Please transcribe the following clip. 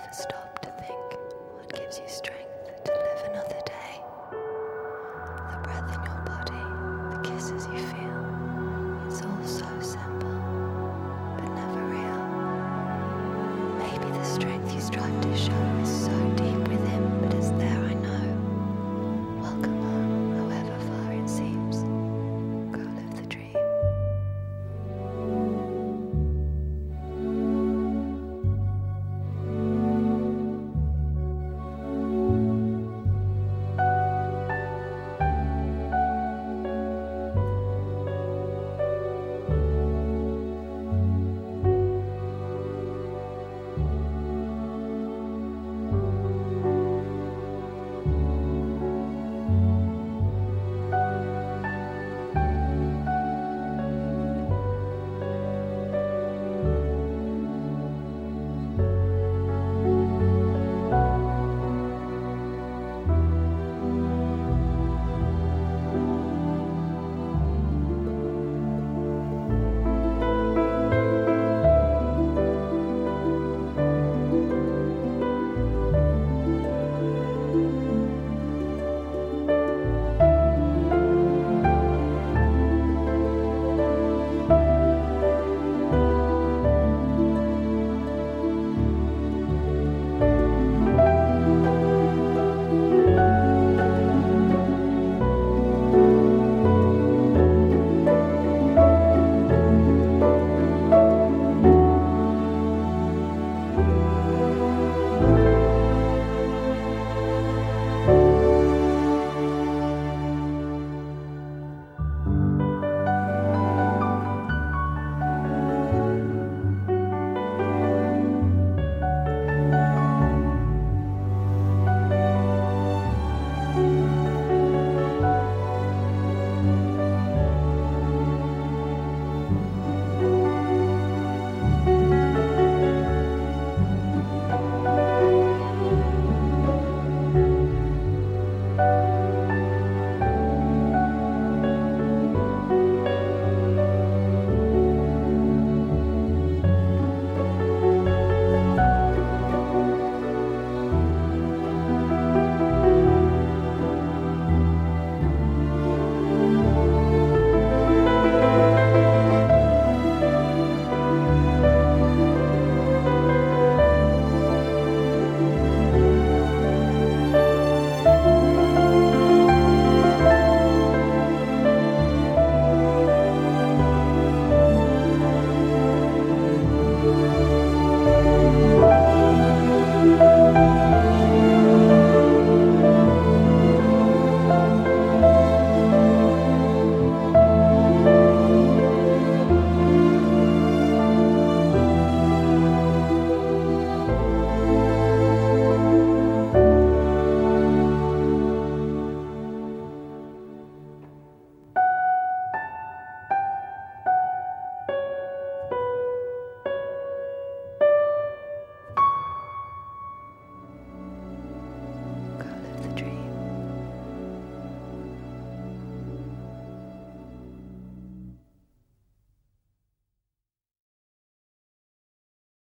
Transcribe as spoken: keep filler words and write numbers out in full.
stop to think what gives you strength to live another day. The breath in your body, the kisses you feel, it's all so simple, but never real. Maybe the strength you strive to show is so deep within, but it's there, I know. Welcome home, however far it seems. Go live the dream. Thank you.